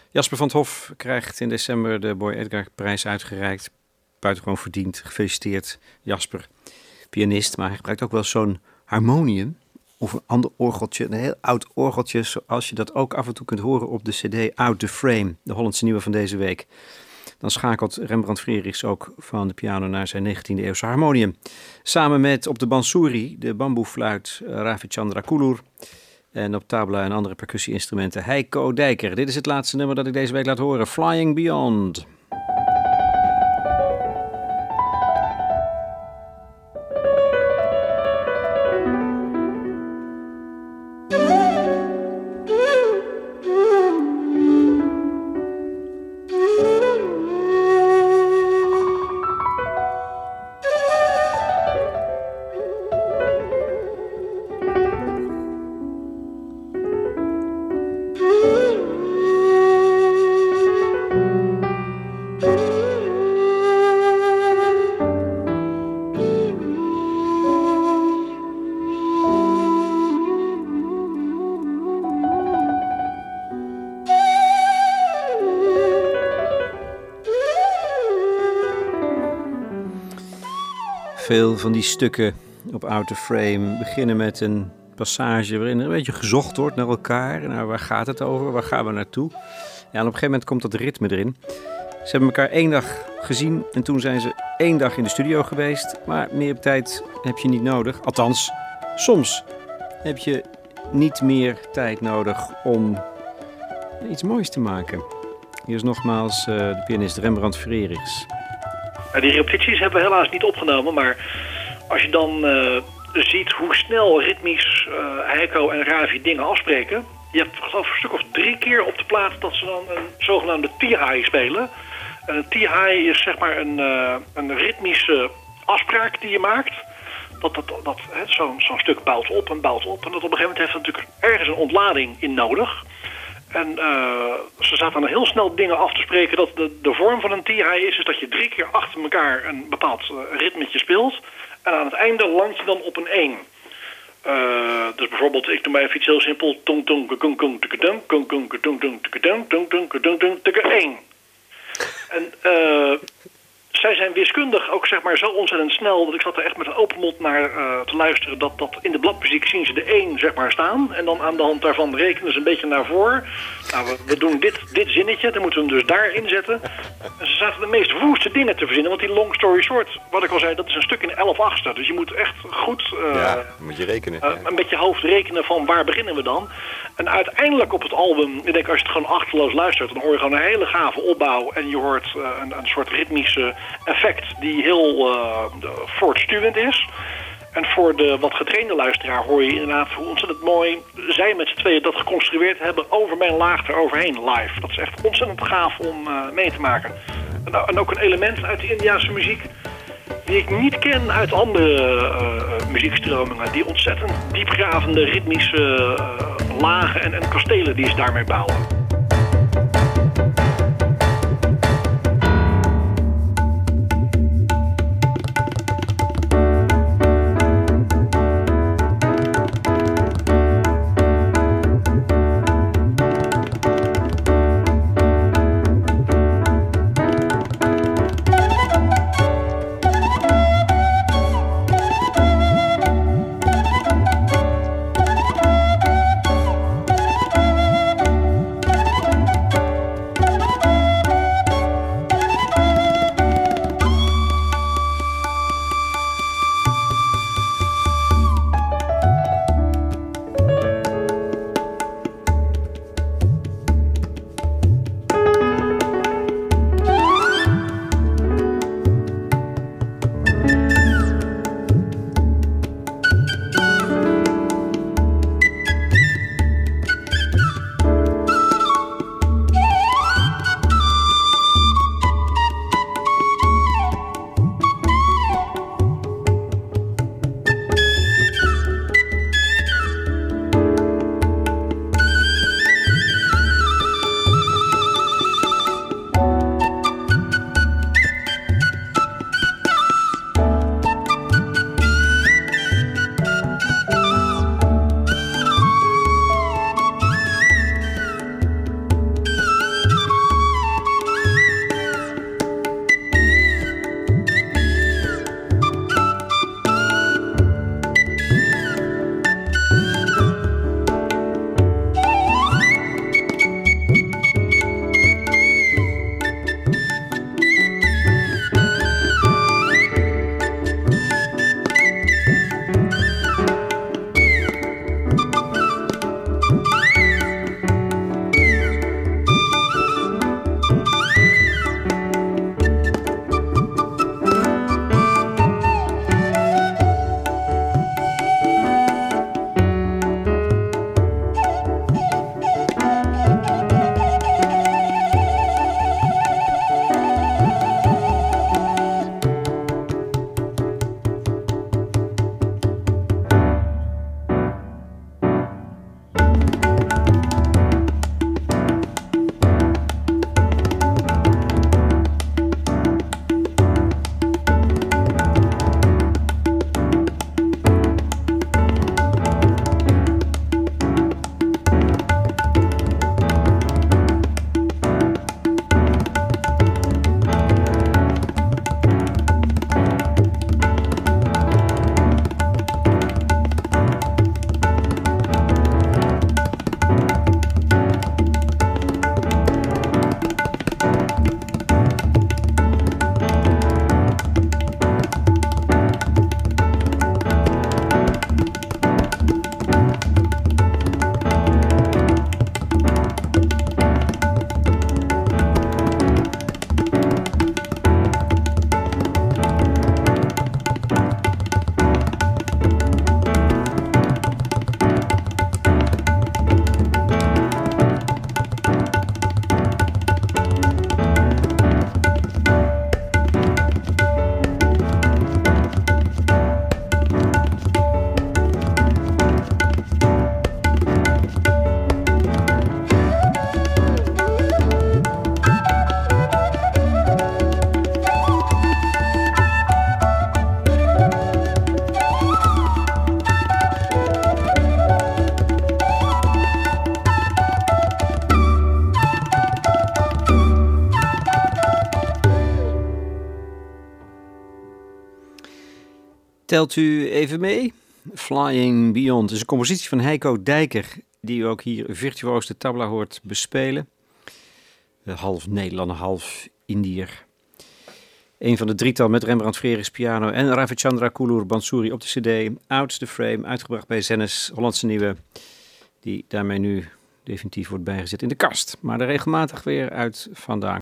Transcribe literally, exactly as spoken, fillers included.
Jasper van 't Hof krijgt in december de Boy Edgar prijs uitgereikt. Buitengewoon verdiend. Gefeliciteerd, Jasper. Pianist, maar hij gebruikt ook wel zo'n harmonium. Of een ander orgeltje, een heel oud orgeltje, zoals je dat ook af en toe kunt horen op de cd Out the Frame, de Hollandse nieuwe van deze week. Dan schakelt Rembrandt Frerichs ook van de piano naar zijn negentiende eeuwse harmonium. Samen met op de bansuri, de bamboefluit, Ravichandra Kulur. En op tabla en andere percussie-instrumenten Heiko Dijker. Dit is het laatste nummer dat ik deze week laat horen, Flying Beyond. Veel van die stukken op Out the Frame beginnen met een passage waarin er een beetje gezocht wordt naar elkaar. Nou, waar gaat het over? Waar gaan we naartoe? Ja, en op een gegeven moment komt dat ritme erin. Ze hebben elkaar één dag gezien en toen zijn ze één dag in de studio geweest. Maar meer tijd heb je niet nodig. Althans, soms heb je niet meer tijd nodig om iets moois te maken. Hier is nogmaals uh, de pianist Rembrandt Frerichs. Die repetities hebben we helaas niet opgenomen, maar als je dan uh, ziet hoe snel ritmisch uh, Heiko en Ravi dingen afspreken. Je hebt geloof ik een stuk of drie keer op de plaat dat ze dan een zogenaamde T-high spelen. En een T-high is zeg maar een, uh, een ritmische afspraak die je maakt. Dat, dat, dat, zo'n zo'n stuk bouwt op en bouwt op. En dat op een gegeven moment heeft het natuurlijk ergens een ontlading in nodig. En uh, ze zaten dan heel snel dingen af te spreken dat de, de vorm van een T-high is, is dat je drie keer achter elkaar een bepaald uh, ritmetje speelt. En aan het einde landt je dan op een één. Uh, dus bijvoorbeeld, ik doe maar even iets heel simpel. Tong tong kung kung tukadung, kung kung kung kung tukadung, tong tong kung kung tukadung één. En uh, zij zijn wiskundig ook zeg maar zo ontzettend snel dat ik zat er echt met een open mond naar uh, te luisteren. Dat, dat in de bladmuziek zien ze de één zeg maar staan. En dan aan de hand daarvan rekenen ze een beetje naar voren. Nou, we, we doen dit, dit zinnetje, dan moeten we hem dus daarin zetten. En ze zaten de meest woeste dingen te verzinnen. Want die long story short, wat ik al zei, dat is een stuk in elf achtste. Dus je moet echt goed uh, ja, moet je rekenen, uh, ja. een beetje hoofd rekenen van waar beginnen we dan. En uiteindelijk op het album, ik denk als je het gewoon achterloos luistert, dan hoor je gewoon een hele gave opbouw. En je hoort uh, een, een soort ritmische effect die heel uh, voortstuwend is. En voor de wat getrainde luisteraar hoor je inderdaad hoe ontzettend mooi zij met z'n tweeën dat geconstrueerd hebben over mijn laag eroverheen live. Dat is echt ontzettend gaaf om uh, mee te maken. En, en ook een element uit de Indiase muziek die ik niet ken uit andere uh, muziekstromingen. Die ontzettend diepgravende ritmische uh, lagen en, en kastelen die ze daarmee bouwen. Telt u even mee? Flying Beyond is een compositie van Heiko Dijker, die u ook hier virtuoos de tabla hoort bespelen. Half Nederlander, half Indiër. Een van de drietal met Rembrandt Freerichs piano en Ravichandra Koulur Bansuri op de cd. Out the Frame, uitgebracht bij Zennes, Hollandse Nieuwe, die daarmee nu definitief wordt bijgezet in de kast. Maar er regelmatig weer uit vandaan